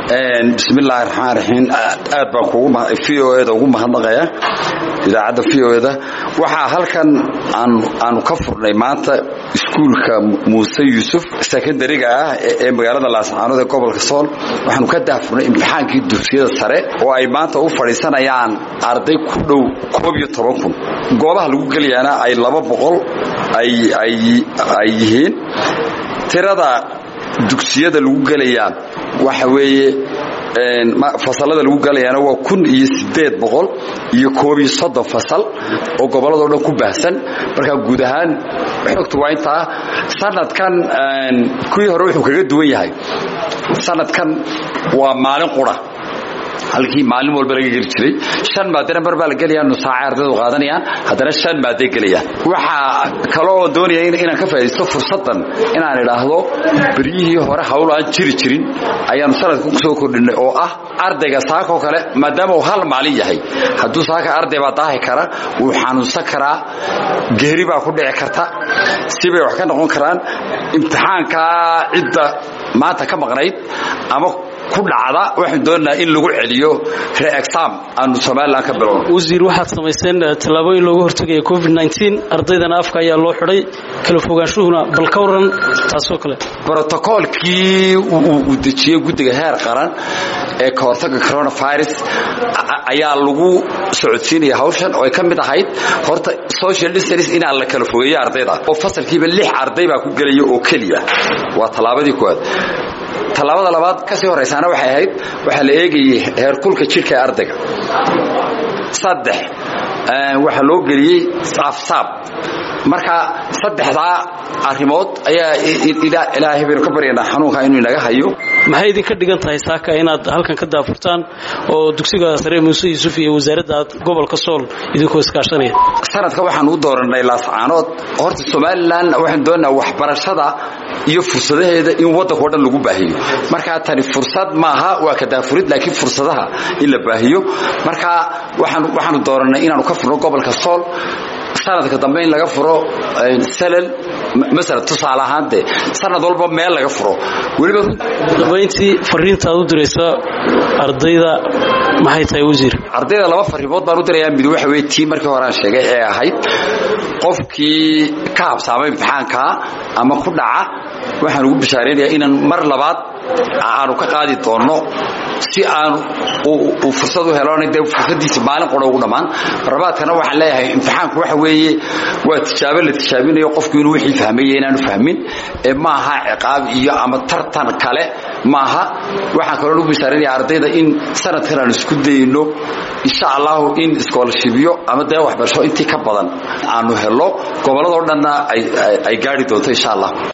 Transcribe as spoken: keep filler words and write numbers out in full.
bismillaahi raxmaani raxiim aad baan kugu v o da ugu mahadnaqaya idaacadda v o da waxaa halkan aan aanu ka furnay maanta iskuulka Muuse Yuusuf secondary-ga ah ee magaalada Laascaanood ee gobolka Sool waxaanu ka daafurnay imtixaankii dugsiyada sare oo ay maanta u fadhiisanayaan arday ku dhow koob iyo toban kun goobaha lagu galiyana ay laba boqol ay ay ay yihiin tirada dugsiyada lagu galayaa waxa weeye een fasalada lagu galayana waa kun iyo sideed boqol iyo koob iyo soddon fasal oo gobolada dhan ku baahsan marka guud ahaan xogtu waa inta sanadkan een kuwii hore wuxuu kaga duwan yahay sanadkan waa maalin qura halkii maalin walba laga geli jiray shan maadana mar baa la galiyaa nusaac ardaydu qaadanayaan haddana shan maaday galayaan waxa kale oo doonaya inaan ka faa'iideysto fursadan inaan idhaahdo bariyihii hore hawl aan jiri jirin ayaan sanadka ku soo kordhinay oo ah ardayga saako kale maadaama uu hal maalin yahay hadduu saaka arday baa daahi kara wuu xanuunsan karaa geeri baa ku dhici karta sibay wax ka noqon karaan imtixaanka cidda maanta ka maqnayd ama ku dhacda waxaan doonaa in lagu celiyo re-exam aanu Soomaaliland ka bilowno wasiir waxaad samayseen talaabooyin looga hortagayo covid nineteen ardaydana afka ayaa loo xidhay kala fogaanshuhuna bal ka waran taasoo kale protocolkii uu dejiyay guddiga heer qaran ee ka hortagga coronavirus ayaa lagu socodsiinaya hawshan oo ay ka mid ahayd horta social distance in aan la kala fogeeyo ardayda oo fasalkiiba lix arday baa ku galaya oo kaliya waa talaabadii koowaad talaabada labaad ka sii horeysana waxay ahayd waxa la eegayay heer kulka jirka ardayga saddex ee waxa loo geliyay afsaab marka saddexda arimood ayaa ilaahay baro ka bariyana xanuunka inuu inaga hayo maxay idin ka dhigan tahay saaka inaad halkan ka daafurtaan oo dugsiga sare Muuse Yuusuf iyo wasaaradda gobolka Sool idinkoo iskaashanaya sanadka waxaan u dooranay Laascaanood horta Soomaaliland waxaan doonaa waxbarashada iyo fursadaheeda in waddanka oo dhan lagu baahiyo marka tani fursad maaha waa ka daafurid laakiin fursadaha in la baahiyo marka waxaan waxaan dooranay inaanu ka furno gobolka Sool sanadka dambe in laga furo salal mesela tusaale ahaan de sanad walba meel laga furo waliba dabayntii fariinta aad u diraysaa ardayda maxay tahay wasiir ardayda laba fariimood baan u dirayaa mid waxa weey tii markii hore aan sheegay ee ahayd qofkii ka habsaamay imtixaanka ama ku dhaca waxaan ugu bishaareynayaa inaan mar labaad aanu ka qaadi doono si aan uu fursad u heloonay dee fursadiisa maalin qora ugu dhamaan rabaadkana waxaan leeyahay imtixaanku waxa weeye waa tijaabo la tijaabinayo qofku inuu wixii fahmay inaanu fahmin ee maaha ciqaab iyo ama tartan kale maaha waxaan kaloo ugu bishaareynayaa ardayda in sanadkan aan isku dayno insha Allah in scholarship-yo ama dee waxbarasho intii ka badan aanu helo gobolada oo dhanna ay ay gaari doonto insha Allah